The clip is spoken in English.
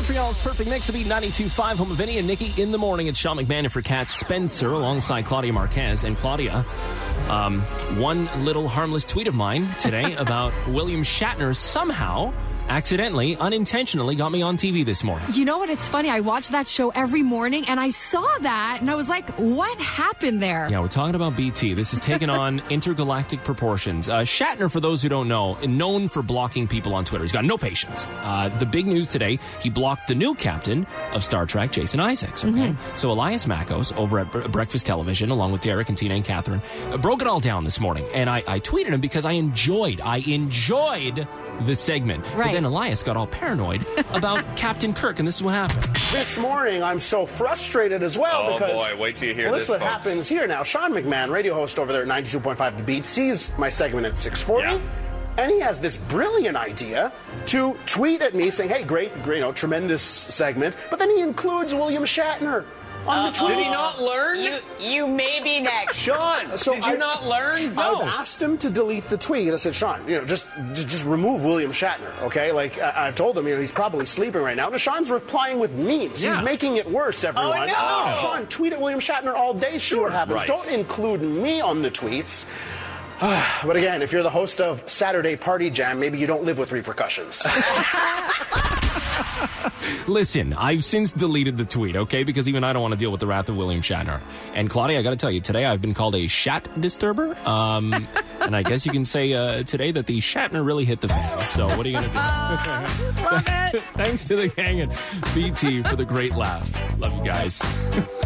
Montreal's perfect mix to beat 92.5 home of Vinny and Nikki in the morning. It's Sean McMahon for Kat Spencer alongside Claudia Marquez. And Claudia, one little harmless tweet of mine today about William Shatner somehow accidentally, unintentionally got me on TV this morning. You know what? It's funny. I watch that show every morning, and I saw that, and I was like, what happened there? Yeah, we're talking about BT. This has taken on intergalactic proportions. Shatner, for those who don't know, known for blocking people on Twitter. He's got no patience. The big news today, he blocked the new captain of Star Trek, Jason Isaacs. Okay, So Elias Mackos over at Breakfast Television, along with Derek and Tina and Catherine, broke it all down this morning. And I tweeted him because I enjoyed the segment. Right. But then Elias got all paranoid about Captain Kirk, and this is what happened. This morning, I'm so frustrated as well because... Oh, boy, wait till you hear this. this, What folks. happens here now. Sean McMahon, radio host over there at 92.5 The Beat, sees my segment at 6:40, and he has this brilliant idea to tweet at me saying, hey, great, tremendous segment, but then he includes William Shatner on the tweet. Did he not learn? You may be next. Sean, did you not learn? I've asked him to delete the tweet. I said, Sean, just remove William Shatner, okay? Like, I've told him, he's probably sleeping right now. Now, Sean's replying with memes. Yeah. He's making it worse, everyone. Oh, no. Sean, tweet at William Shatner all day, see what happens. Right. Don't include me on the tweets. But again, if you're the host of Saturday Party Jam, maybe you don't live with repercussions. Listen, I've since deleted the tweet, okay? Because even I don't want to deal with the wrath of William Shatner. And Claudia, I got to tell you, today I've been called a Shat disturber. And I guess you can say today that the Shatner really hit the fan. So what are you going to do? Love it. Thanks to the gang at BT for the great laugh. Love you guys.